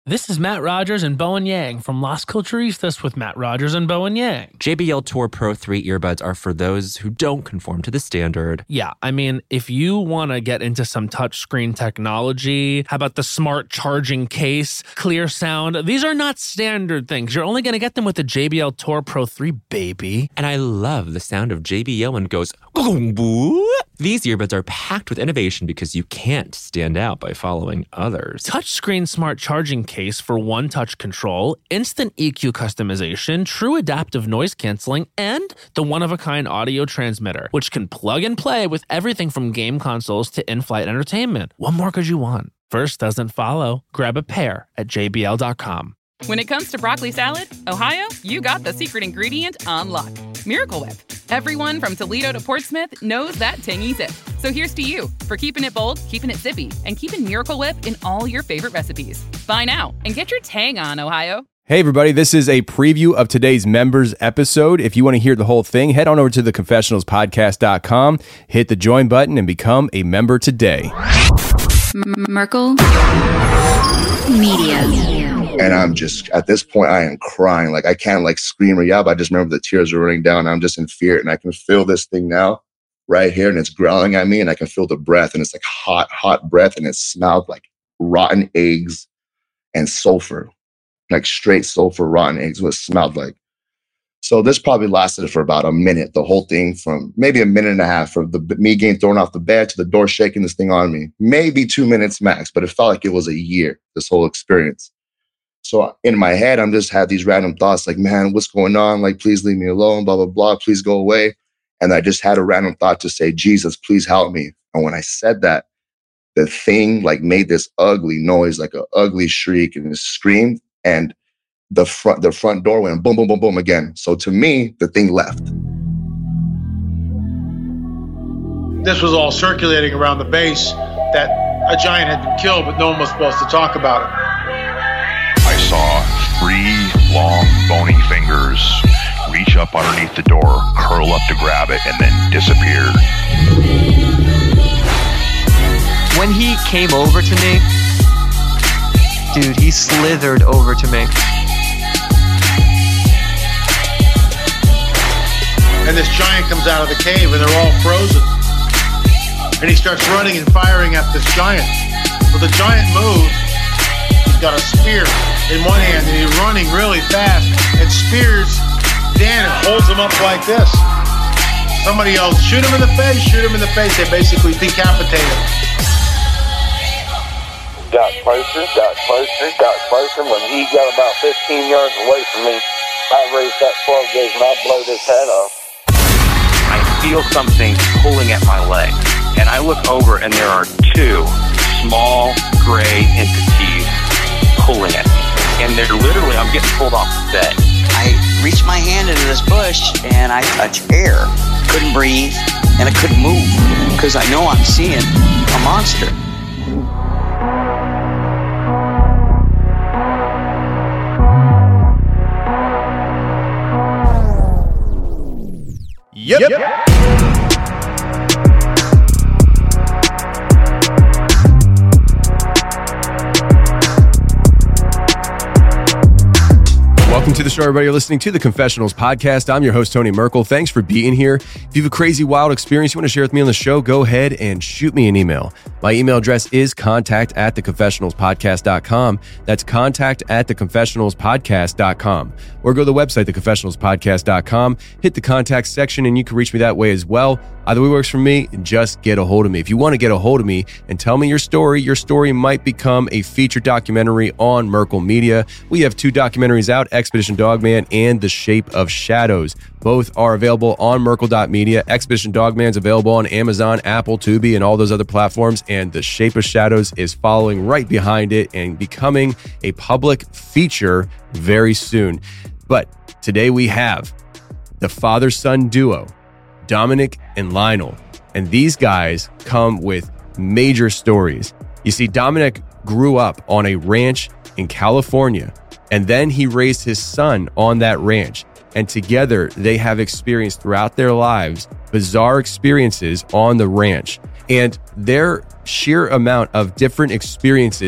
This is Matt Rogers and Bowen Yang from Las Culturistas with Matt Rogers and Bowen Yang. JBL Tour Pro 3 earbuds are for those who don't conform to the standard. Yeah, I mean, if you want to get into some touchscreen technology, how about the smart charging case, clear sound? These are not standard things. You're only going to get them with the JBL Tour Pro 3, baby. And I love the sound of JBL when it goes, boom. These earbuds are packed with innovation because you can't stand out by following others. Touchscreen smart charging case for one-touch control, instant EQ customization, true adaptive noise canceling, and the one-of-a-kind audio transmitter, which can plug and play with everything from game consoles to in-flight entertainment. What more could you want? First doesn't follow. Grab a pair at jbl.com. When it comes to broccoli salad, Ohio, you got the secret ingredient on lock. Miracle Whip. Everyone from Toledo to Portsmouth knows that tangy zip. So here's to you for keeping it bold, keeping it zippy, and keeping Miracle Whip in all your favorite recipes. Buy now and get your tang on, Ohio. Hey everybody, this is a preview of today's members episode. If you want to hear the whole thing, head on over to theconfessionalspodcast.com, hit the join button, and become a member today. Merkel Media. And I'm just, at this point, I am crying. Like, I can't, like, scream or yell, but I just remember the tears are running down. I'm just in fear, and I can feel this thing now right here, and it's growling at me, and I can feel the breath, and it's, like, hot breath, and it smelled like rotten eggs and sulfur, like straight sulfur, rotten eggs, what it smelled like. So this probably lasted for about a minute, the whole thing, from maybe a minute and a half, from me getting thrown off the bed to the door shaking this thing on me. Maybe 2 minutes max, but it felt like it was a year, this whole experience. So in my head, I'm just had these random thoughts like, man, what's going on? Like, please leave me alone, blah, blah, blah. Please go away. And I just had a random thought to say, Jesus, please help me. And when I said that, the thing like made this ugly noise, like an ugly shriek, and it screamed. And the front door went boom, boom, boom, boom again. So to me, the thing left. This was all circulating around the base that a giant had been killed, but no one was supposed to talk about it. I saw 3 long, bony fingers reach up underneath the door, curl up to grab it, and then disappear. When he came over to me, dude, he slithered over to me. And this giant comes out of the cave, and they're all frozen. And he starts running and firing at this giant. Well, the giant moves. He's got a spear in one hand, and he's running really fast and spears Dan and holds him up like this. Somebody yells, shoot him in the face, shoot him in the face. They basically decapitate him. Got closer. When he got about 15 yards away from me, I raised that 12 gauge and I blowed his head off. I feel something pulling at my leg, and I look over and there are 2 small gray entities pulling at me. And they're literally, I'm getting pulled off the bed. I reached my hand into this bush and I touched air. Couldn't breathe and I couldn't move because I know I'm seeing a monster. Yep. Welcome to the show, everybody. You're listening to the Confessionals Podcast. I'm your host, Tony Merkel. Thanks for being here. If you have a crazy, wild experience you want to share with me on the show, go ahead and shoot me an email. My email address is contact@theconfessionalspodcast.com. That's contact@theconfessionalspodcast.com. Or go to the website, theconfessionalspodcast.com, hit the contact section, and you can reach me that way as well. Either way works for me, and just get a hold of me. If you want to get a hold of me and tell me your story might become a feature documentary on Merkel Media. We have 2 documentaries out, Expedition Dogman and The Shape of Shadows. Both are available on Merkel.media. Expedition Dogman's available on Amazon, Apple, Tubi, and all those other platforms. And The Shape of Shadows is following right behind it and becoming a public feature very soon. But today we have the father-son duo, Dominic and Lionel. And these guys come with major stories. You see, Dominic grew up on a ranch in California, and then he raised his son on that ranch. And together, they have experienced throughout their lives bizarre experiences on the ranch. And their sheer amount of different experiences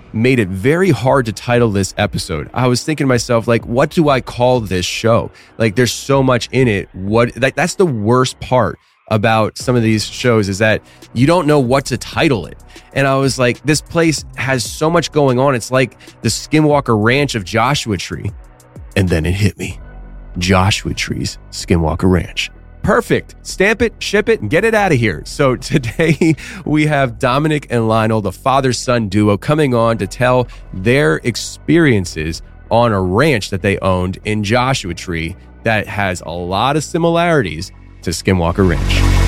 made it very hard to title this episode. I was thinking to myself, like, what do I call this show? Like, there's so much in it. That's the worst part about some of these shows, is that you don't know what to title it. And I was like, this place has so much going on. It's like the Skinwalker Ranch of Joshua Tree. And then it hit me. Joshua Tree's Skinwalker Ranch. Perfect. Stamp it, ship it, and get it out of here. So today we have Dominic and Lionel, the father-son duo, coming on to tell their experiences on a ranch that they owned in Joshua Tree that has a lot of similarities to Skinwalker Ranch.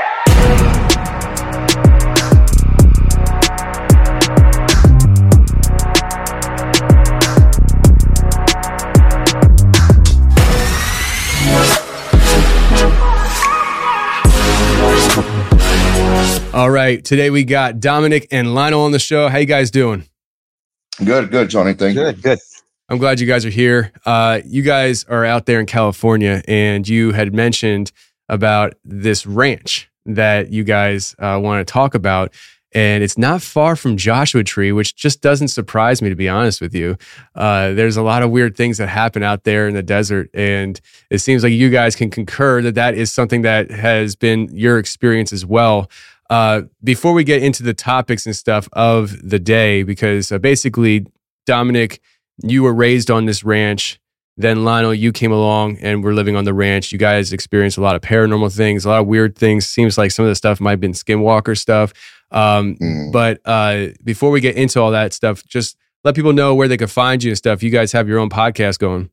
All right. Today we got Dominic and Lionel on the show. How you guys doing? Good, Johnny. Thank you. Good. I'm glad you guys are here. You guys are out there in California, and you had mentioned about this ranch that you guys want to talk about. And it's not far from Joshua Tree, which just doesn't surprise me, to be honest with you. There's a lot of weird things that happen out there in the desert. And it seems like you guys can concur that that is something that has been your experience as well. Before we get into the topics and stuff of the day, because basically, Dominic, you were raised on this ranch. Then Lionel, you came along and were living on the ranch. You guys experienced a lot of paranormal things, a lot of weird things. Seems like some of the stuff might have been Skinwalker stuff. But before we get into all that stuff, just let people know where they can find you and stuff. You guys have your own podcast going.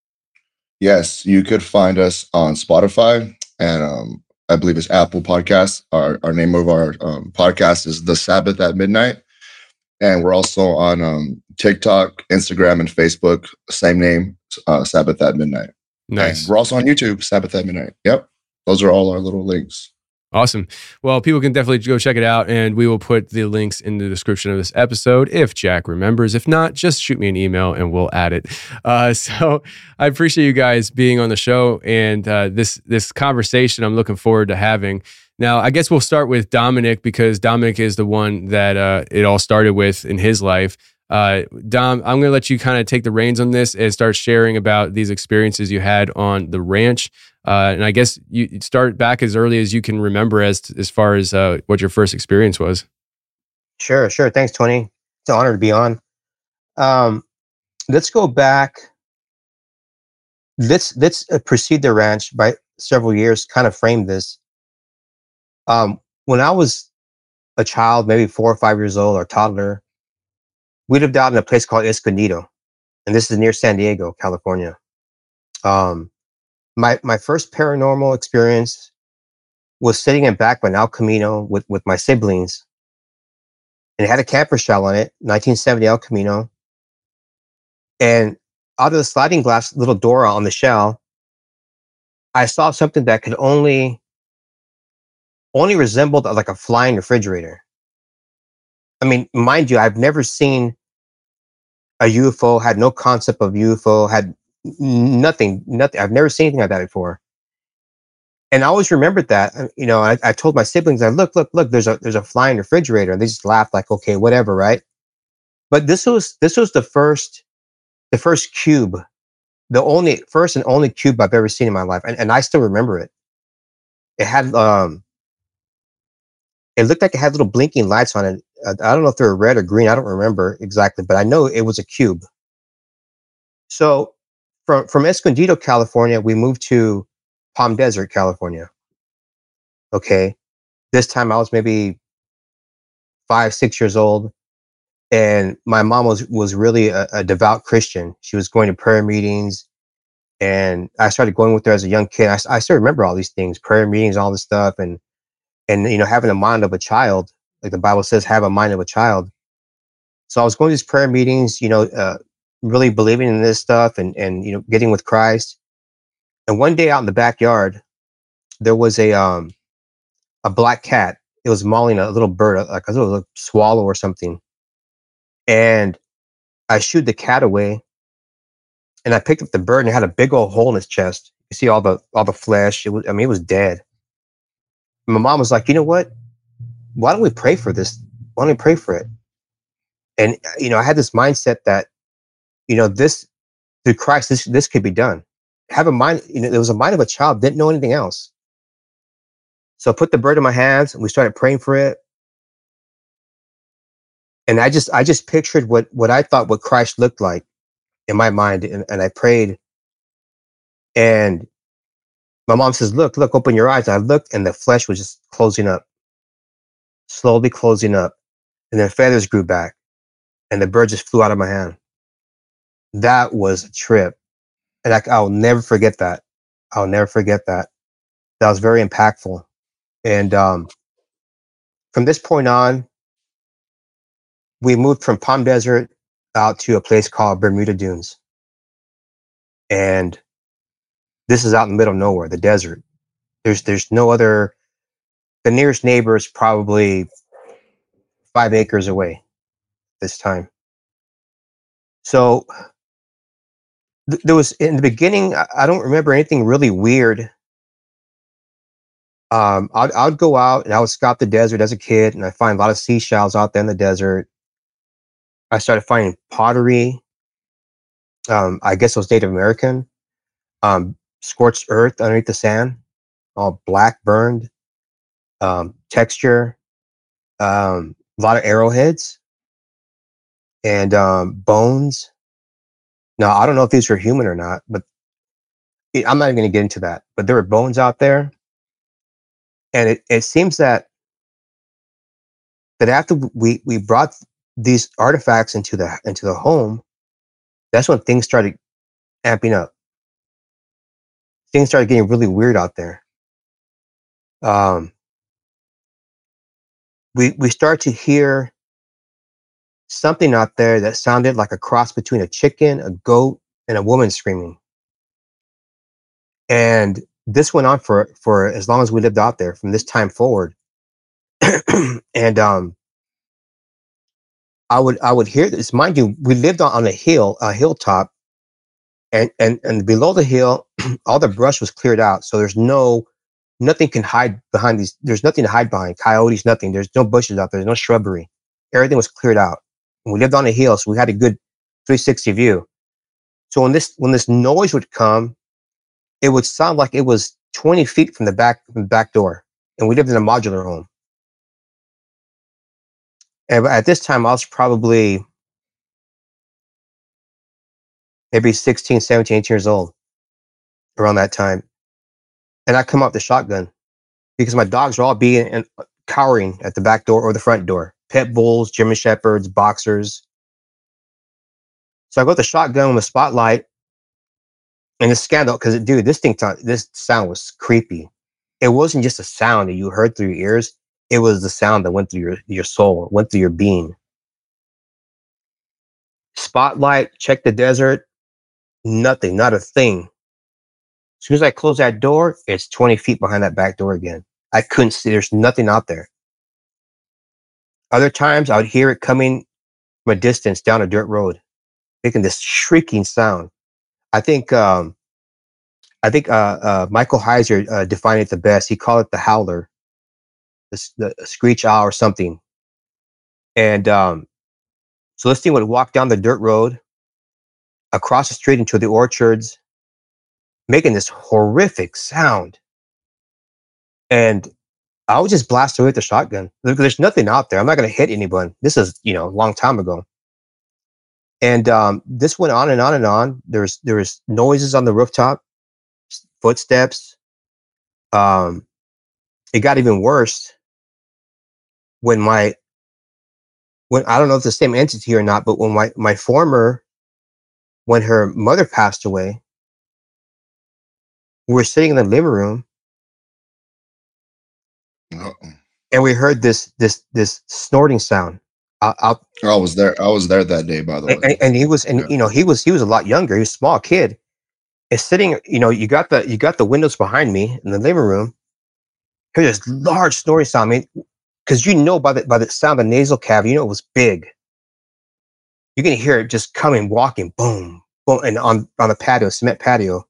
Yes, you could find us on Spotify and I believe it's Apple Podcasts. Our name of our podcast is The Sabbath at Midnight. And we're also on TikTok, Instagram, and Facebook. Same name, Sabbath at Midnight. Nice. And we're also on YouTube, Sabbath at Midnight. Yep. Those are all our little links. Awesome. Well, people can definitely go check it out, and we will put the links in the description of this episode if Jack remembers. If not, just shoot me an email and we'll add it. So I appreciate you guys being on the show, and this conversation I'm looking forward to having. Now, I guess we'll start with Dominic, because Dominic is the one that it all started with in his life. Dom, I'm going to let you kind of take the reins on this and start sharing about these experiences you had on the ranch. And I guess you start back as early as you can remember as far as what your first experience was. Sure. Thanks, Tony. It's an honor to be on. Let's go back. Let's precede the ranch by several years, kind of frame this. When I was a child, maybe 4 or 5 years old or toddler, we lived out in a place called Escondido, and this is near San Diego, California. My first paranormal experience was sitting in back of an El Camino with my siblings, and it had a camper shell on it, 1970 El Camino. And out of the sliding glass little door on the shell, I saw something that could only resembled like a flying refrigerator. I mean, mind you, I've never seen a UFO, had no concept of UFO, had nothing. I've never seen anything like that before. And I always remembered that. You know, I told my siblings, look, there's a flying refrigerator. And they just laughed like, okay, whatever, right? But this was the first cube, the first and only cube I've ever seen in my life. And I still remember it. It had it looked like it had little blinking lights on it. I don't know if they were red or green. I don't remember exactly, but I know it was a cube. So from Escondido, California, we moved to Palm Desert, California. Okay. This time I was maybe 5, 6 years old. And my mom was really a devout Christian. She was going to prayer meetings. And I started going with her as a young kid. I still remember all these things, prayer meetings, all this stuff. And you know, having a mind of a child, like the Bible says, have a mind of a child. So I was going to these prayer meetings, you know, really believing in this stuff and you know, getting with Christ. And one day out in the backyard, there was a black cat. It was mauling a little bird, like a little swallow or something. And I shooed the cat away, and I picked up the bird, and it had a big old hole in its chest. You see all the flesh. It was dead. My mom was like, you know what? Why don't we pray for this? Why don't we pray for it? And I had this mindset that this through Christ, this could be done. Have a mind. There was a mind of a child, didn't know anything else. So I put the bird in my hands, and we started praying for it. And I just pictured what I thought what Christ looked like in my mind, and I prayed. And my mom says, "Look, open your eyes." And I looked, and the flesh was just closing up, slowly closing up, and then feathers grew back, and the bird just flew out of my hand. That was a trip, and I'll never forget that. I'll never forget that. That was very impactful. And from this point on, we moved from Palm Desert out to a place called Bermuda Dunes. And this is out in the middle of nowhere, the desert. There's no other, the nearest neighbor is probably 5 acres away this time. So there was, in the beginning, I don't remember anything really weird. I'd go out and I would scout the desert as a kid, and I find a lot of seashells out there in the desert. I started finding pottery. I guess it was Native American. Scorched earth underneath the sand, all black, burned. Texture. A lot of arrowheads and bones. Now, I don't know if these were human or not, but I'm not even going to get into that. But there were bones out there. And it seems that after we brought these artifacts into the home, that's when things started amping up. Things started getting really weird out there. We started to hear something out there that sounded like a cross between a chicken, a goat, and a woman screaming. And this went on for as long as we lived out there, from this time forward. And I would hear this. Mind you, we lived on a hilltop, and below the hill, all the brush was cleared out. So there's nothing can hide behind these. There's nothing to hide behind. Coyotes, nothing. There's no bushes out there. There's no shrubbery. Everything was cleared out. And we lived on a hill, so we had a good 360 view. So when this noise would come, it would sound like it was 20 feet from the back door. And we lived in a modular home. And at this time, I was probably maybe 16, 17, 18 years old, around that time. And I come out with the shotgun because my dogs were all being and cowering at the back door or the front door. Pit bulls, German shepherds, boxers. So I go with the shotgun with a spotlight, and the scandal, because dude, this sound was creepy. It wasn't just a sound that you heard through your ears. It was the sound that went through your soul, went through your being. Spotlight, check the desert. Nothing, not a thing. As soon as I close that door, it's 20 feet behind that back door again. I couldn't see. There's nothing out there. Other times, I would hear it coming from a distance down a dirt road, making this shrieking sound. I think Michael Heiser defined it the best. He called it the howler, the screech owl or something. And so this thing would walk down the dirt road, across the street into the orchards, making this horrific sound. And I would just blast away with the shotgun. There's nothing out there. I'm not going to hit anyone. This is, a long time ago. And this went on and on and on. There was noises on the rooftop, footsteps. It got even worse when I don't know if it's the same entity or not, but when when her mother passed away, we were sitting in the living room. And we heard this snorting sound. I was there that day, by the way. And he was a lot younger. He was a small kid. And sitting, you got the windows behind me in the living room. Hear this large snoring sound. I mean, because by the sound of the nasal cavity, it was big. You can hear it just coming, walking, boom, boom, and on the patio, cement patio.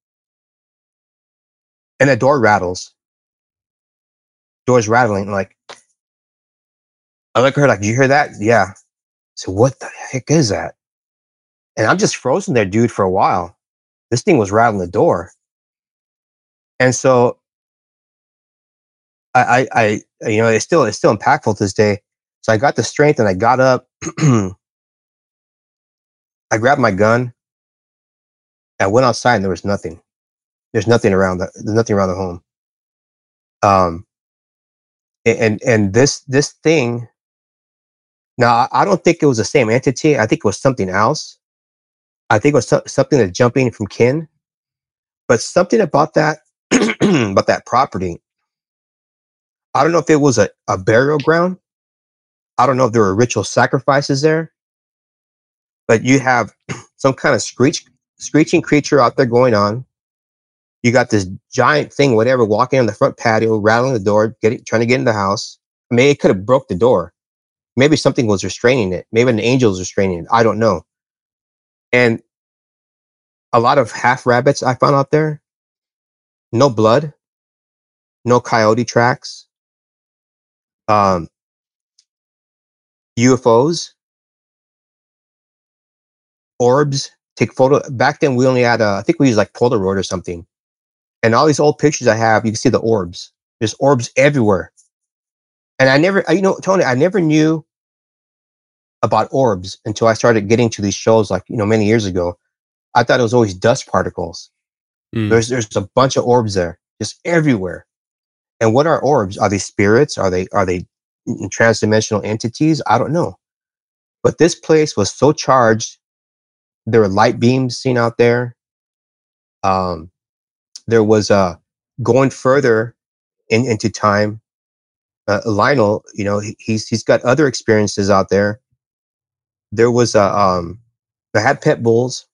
And the door rattles. Doors rattling, like I look at her like, "Did you hear that?" Yeah. So what the heck is that? And I'm just frozen there, dude, for a while. This thing was rattling the door. And so I it's still impactful to this day. So I got the strength and I got up. I grabbed my gun. I went outside and there was nothing. There's nothing around there's nothing around the home. And this thing. Now I don't think it was the same entity. I think it was something else. I think it was something that's jumping from kin. But something about that about that property. I don't know if it was a burial ground. I don't know if there were ritual sacrifices there. But you have some kind of screeching creature out there going on. You got this giant thing, whatever, walking on the front patio, rattling the door, trying to get in the house. I mean, it could have broke the door. Maybe something was restraining it. Maybe an angel was restraining it. I don't know. And a lot of half rabbits I found out there. No blood. No coyote tracks. UFOs. Orbs. Take photo. Back then, we only had, I think we used like Polaroid or something. And all these old pictures I have, you can see the orbs. There's orbs everywhere. And Tony, I never knew about orbs until I started getting to these shows like, many years ago. I thought it was always dust particles. There's a bunch of orbs there, just everywhere. And what are orbs? Are they spirits? Are they transdimensional entities? I don't know. But this place was so charged. There were light beams seen out there. There was going further into time. Lionel, he's got other experiences out there. There was I had pet bulls,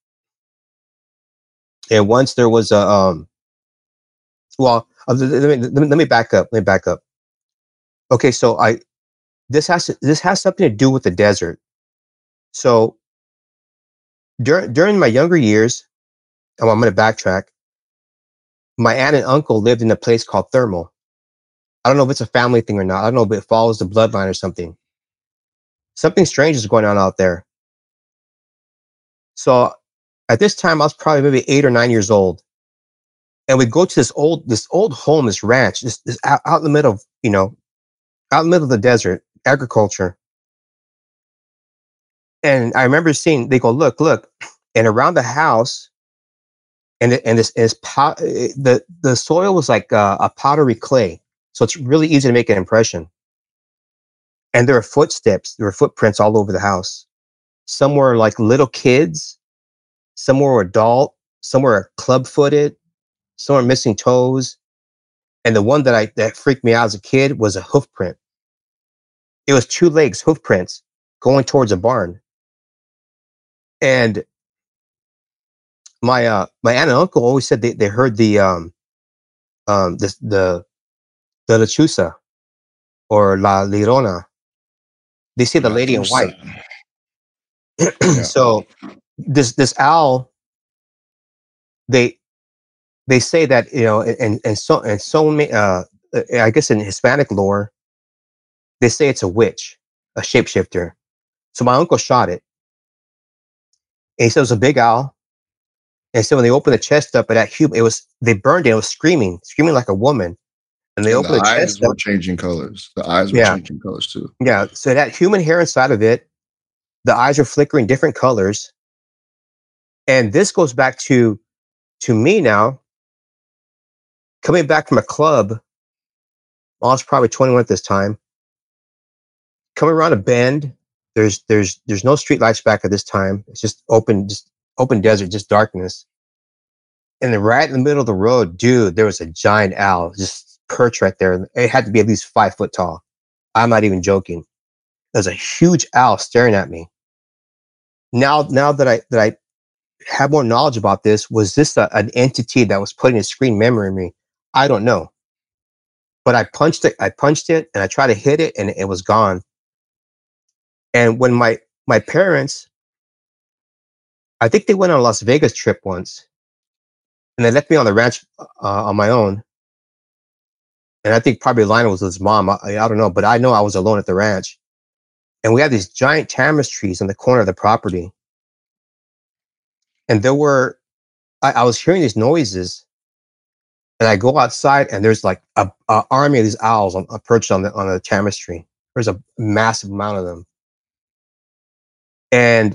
and once there was a well, let me back up. Okay, so this has something to do with the desert. So during my younger years, I'm going to backtrack. My aunt and uncle lived in a place called Thermal. I don't know if it's a family thing or not. I don't know if it follows the bloodline or something. Something strange is going on out there. So at this time, I was probably maybe 8 or 9 years old. And we go to this old home, this ranch, this out in the middle of, out in the middle of the desert, agriculture. And I remember seeing, they go, look, and around the house, the soil was like a powdery clay. So it's really easy to make an impression. And there were footprints all over the house. Some were like little kids, some were adult, some were club-footed, some were missing toes. And the one that freaked me out as a kid was a hoof print. It was 2 legs, hoof prints, going towards a barn. And my aunt and uncle always said they heard the lechuza or la lirona. They say the lady in white. So this owl, they say that, and so many, I guess in Hispanic lore, they say it's a witch, a shapeshifter. So my uncle shot it. And he said it was a big owl. And so when they opened the chest up, they burned it. It was screaming like a woman. And they opened the chest up. The eyes were changing colors. The eyes were changing colors too. Yeah. So it had human hair inside of it. The eyes are flickering different colors. And this goes back to me now, coming back from a club. I was probably 21 at this time. Coming around a bend. There's no street lights back at this time. It's just open desert, just darkness. And then right in the middle of the road, dude, there was a giant owl just perched right there. It had to be at least 5 foot tall. I'm not even joking. There's a huge owl staring at me. Now that I have more knowledge about this, was this an entity that was putting a screen memory in me? I don't know. But I punched it, and I tried to hit it, and it was gone. And when my parents, I think they went on a Las Vegas trip once, and they left me on the ranch on my own. And I think probably Lionel was with his mom. I don't know, but I know I was alone at the ranch. And we have these giant tamas trees in the corner of the property. And I was hearing these noises, and I go outside, and there's like a army of these owls perched on the tamas tree. There's a massive amount of them. And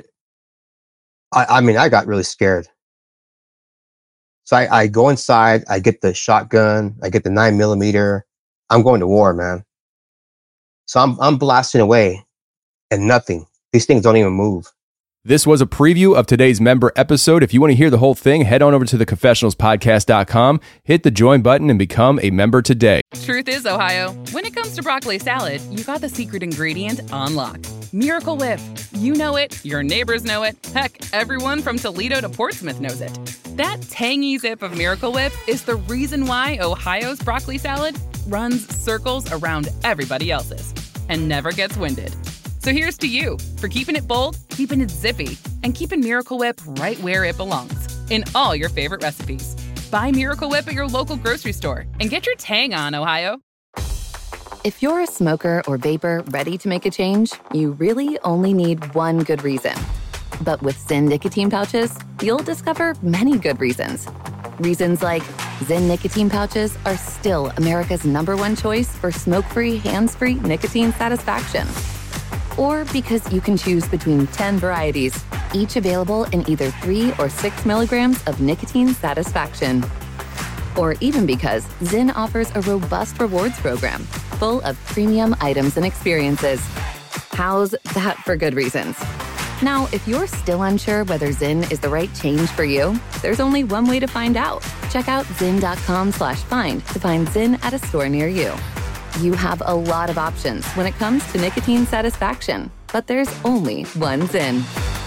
I got really scared. So I go inside, I get the shotgun, I get the 9mm. I'm going to war, man. So I'm blasting away, and nothing. These things don't even move. This was a preview of today's member episode. If you want to hear the whole thing, head on over to theconfessionalspodcast.com, hit the join button, and become a member today. Truth is, Ohio, when it comes to broccoli salad, you got the secret ingredient on lock. Miracle Whip. You know it, your neighbors know it, heck, everyone from Toledo to Portsmouth knows it. That tangy zip of Miracle Whip is the reason why Ohio's broccoli salad runs circles around everybody else's and never gets winded. So here's to you for keeping it bold, keeping it zippy, and keeping Miracle Whip right where it belongs, in all your favorite recipes. Buy Miracle Whip at your local grocery store and get your tang on, Ohio. If you're a smoker or vapor ready to make a change, you really only need one good reason. But with Zyn nicotine pouches, you'll discover many good reasons. Reasons like Zyn nicotine pouches are still America's #1 choice for smoke-free, hands-free nicotine satisfaction. Or because you can choose between 10 varieties, each available in either 3 or 6 milligrams of nicotine satisfaction. Or even because Zyn offers a robust rewards program full of premium items and experiences. How's that for good reasons? Now, if you're still unsure whether Zyn is the right change for you, there's only one way to find out. Check out Zyn.com/find to find Zyn at a store near you. You have a lot of options when it comes to nicotine satisfaction, but there's only one Zyn.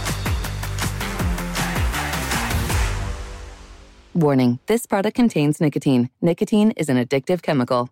Warning, this product contains nicotine. Nicotine is an addictive chemical.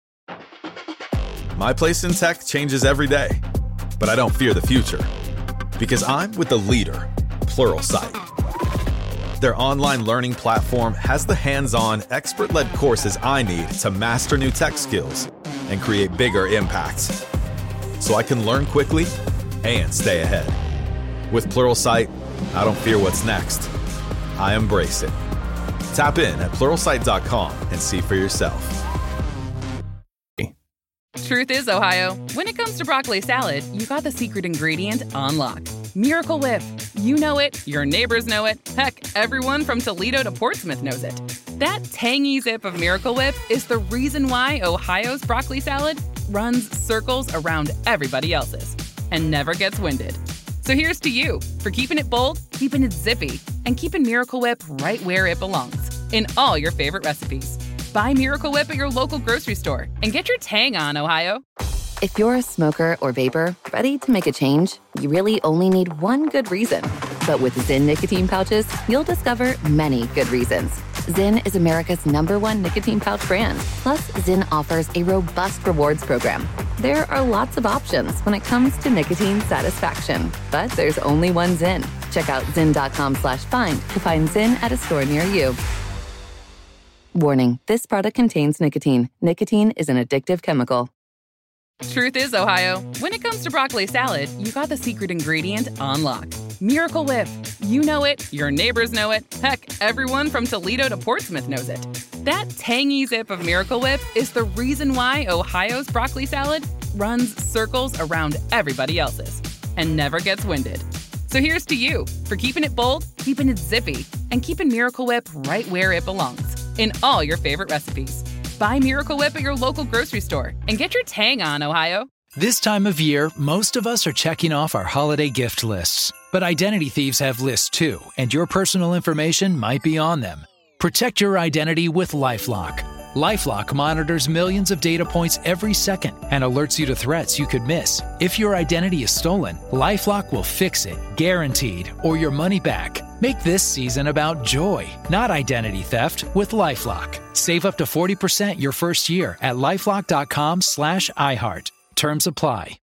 My place in tech changes every day, but I don't fear the future because I'm with the leader, Pluralsight. Their online learning platform has the hands-on, expert-led courses I need to master new tech skills and create bigger impacts, so I can learn quickly and stay ahead. With Pluralsight, I don't fear what's next. I embrace it. Tap in at Pluralsight.com and see for yourself. Truth is, Ohio, when it comes to broccoli salad, you got the secret ingredient on lock. Miracle Whip. You know it, your neighbors know it, heck, everyone from Toledo to Portsmouth knows it. That tangy zip of Miracle Whip is the reason why Ohio's broccoli salad runs circles around everybody else's and never gets winded. So here's to you for keeping it bold, keeping it zippy, and keeping Miracle Whip right where it belongs, in all your favorite recipes. Buy Miracle Whip at your local grocery store and get your tang on, Ohio. If you're a smoker or vapor ready to make a change, you really only need one good reason. But with Zyn nicotine pouches, you'll discover many good reasons. Zyn is America's #1 nicotine pouch brand. Plus, Zyn offers a robust rewards program. There are lots of options when it comes to nicotine satisfaction, but there's only one Zyn. Check out Zyn.com/find to find Zyn at a store near you. Warning, this product contains nicotine. Nicotine is an addictive chemical. Truth is, Ohio, when it comes to broccoli salad, you got the secret ingredient on lock. Miracle Whip. You know it, your neighbors know it, heck, everyone from Toledo to Portsmouth knows it. That tangy zip of Miracle Whip is the reason why Ohio's broccoli salad runs circles around everybody else's and never gets winded. So here's to you for keeping it bold, keeping it zippy, and keeping Miracle Whip right where it belongs, in all your favorite recipes. Buy Miracle Whip at your local grocery store and get your tang on, Ohio. This time of year, most of us are checking off our holiday gift lists. But identity thieves have lists too, and your personal information might be on them. Protect your identity with LifeLock. LifeLock monitors millions of data points every second and alerts you to threats you could miss. If your identity is stolen, LifeLock will fix it, guaranteed, or your money back. Make this season about joy, not identity theft, with LifeLock. Save up to 40% your first year at LifeLock.com/iHeart. Terms apply.